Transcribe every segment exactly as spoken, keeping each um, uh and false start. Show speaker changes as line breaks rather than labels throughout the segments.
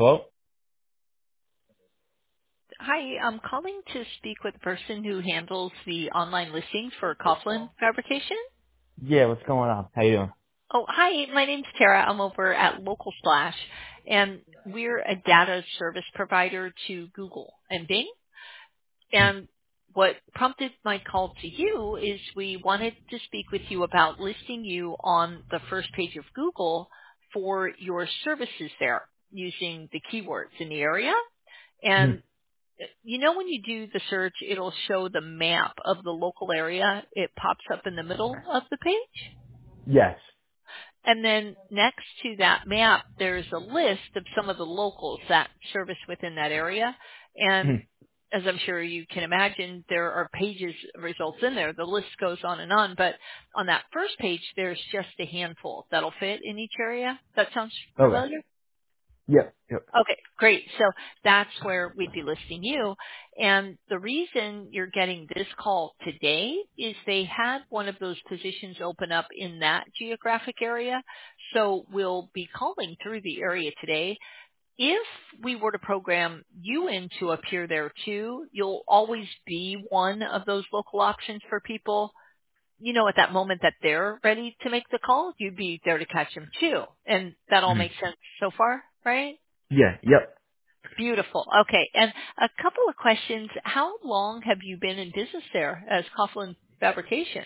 Hello?
Hi, I'm calling to speak with the person who handles the online listings for Coughlin Fabrication.
Yeah, what's going on? How you doing?
Oh, hi, my name's Tara. I'm over at Local Splash, and we're a data service provider to Google and Bing. And what prompted my call to you is we wanted to speak with you about listing you on the first page of Google for your services there using the keywords in the area.
Mhm.
And you know when you do the search, it'll show the map of the local area. It pops up in the middle of the page.
Yes.
And then next to that map, there's a list of some of the locals that service within that area. And
Mhm.
as I'm sure you can imagine, there are pages of results in there. The list goes on and on. But on that first page, there's just a handful that'll fit in each area. That sounds
Okay.
familiar?
Yep. Yep.
Okay, great. So that's where we'd be listing you. And the reason you're getting this call today is they had one of those positions open up in that geographic area. So we'll be calling through the area today. If we were to program you in to appear there too, you'll always be one of those local options for people. You know, at that moment that they're ready to make the call, you'd be there to catch them too. And that all
Mhm.
makes sense so far, right?
Yeah. Yep.
Beautiful. Okay. And a couple of questions. How long have you been in business there as Coughlin Fabrication?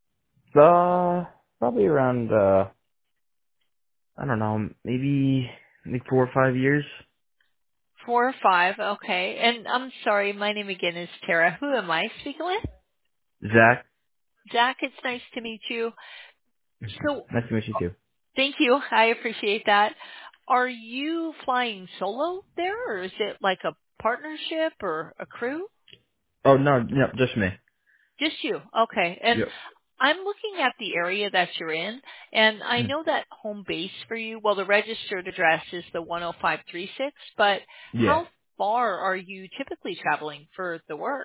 Uh, probably around, uh, I don't know, maybe, maybe four or five years.
Four or five. Okay. And I'm sorry, my name again is Tara. Who am I speaking with?
Zach,
Zach, it's nice to meet you. So
nice to meet you too.
thank you. I appreciate that. Are you flying solo there or is it like a partnership or a crew?
Oh, no, no, just me.
Just you. Okay. And
Yep.
I'm looking at the area that you're in, and I
Mhm.
know that home base for you, well, the registered address is the one oh five three six, but
Yeah.
how far are you typically traveling for the work?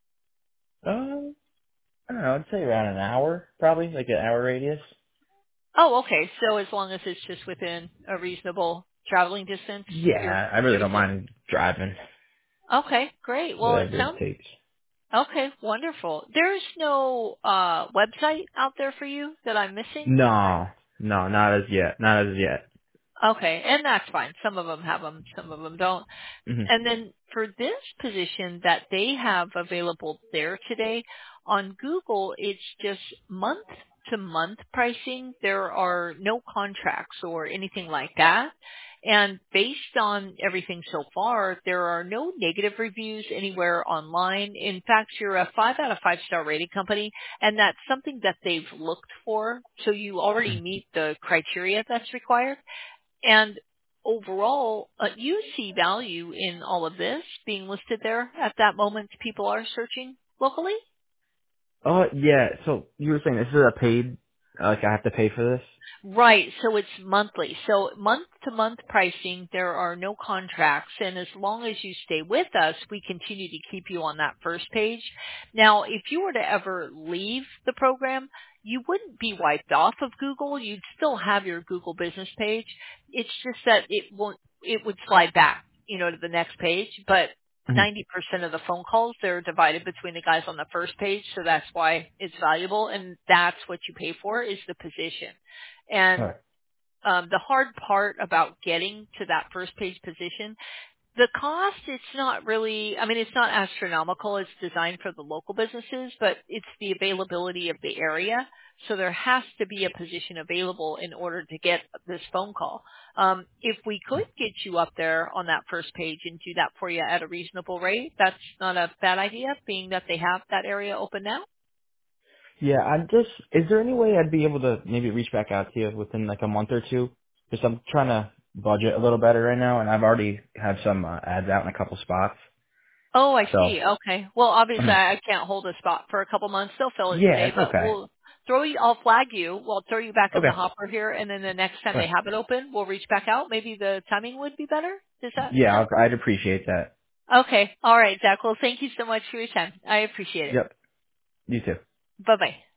Uh, I don't know, I'd say around an hour, probably, like an hour radius.
Oh, okay. So as long as it's just within a reasonable traveling distance, you're
Yeah, I really
good
don't
with it.
mind driving,
Okay, great. Well, it
whatever it
sounds
takes.
okay, wonderful. There's no uh website out there for you that I'm missing?
No, no, not as yet, not as yet.
Okay, and that's fine. Some of them have them, some of them don't.
hmm
And then for this position that they have available there today, on Google, it's just month to month pricing. There are no contracts or anything like that. And based on everything so far, there are no negative reviews anywhere online. In fact, you're a five out of five star rated company, and that's something that they've looked for. So you already meet the criteria that's required. And overall, uh, you see value in all of this being listed there at that moment people are searching locally?
Uh, yeah. So you were saying this is a paid, uh, like I have to pay for this?
Right. So it's monthly. So month to month pricing, there are no contracts. And as long as you stay with us, we continue to keep you on that first page. Now, if you were to ever leave the program, you wouldn't be wiped off of Google. You'd still have your Google business page. It's just that it won't, it would slide back, you know, to the next page. But
Mhm.
ninety percent of the phone calls, they're divided between the guys on the first page. So that's why it's valuable. And that's what you pay for is the position.
All
And
right.
um, the hard part about getting to that first page position, the cost, it's not really, I mean, it's not astronomical. It's designed for the local businesses, but it's the availability of the area. So there has to be a position available in order to get this phone call. Um, if we could get you up there on that first page and do that for you at a reasonable rate, that's not a bad idea, being that they have that area open now.
Yeah, I'm just, is there any way I'd be able to maybe reach back out to you within like a month or two? Because I'm trying to budget a little better right now, and I've already have some uh, ads out in a couple spots.
Oh, I
So,
see. Okay. Well, obviously, I I can't hold a spot for a couple months. They'll fill it
yeah,
today,
it's
but
okay.
we'll throw you. I'll flag you. We'll throw you back in the
Okay.
hopper here, and then the next time they
Okay.
have it open, we'll reach back out. Maybe the timing would be better. Does that
Yeah,
sound?
I'll, I'd appreciate that.
Okay. All right, Zach. Well, thank you so much for your time. I appreciate it.
Yep. You too.
Bye bye.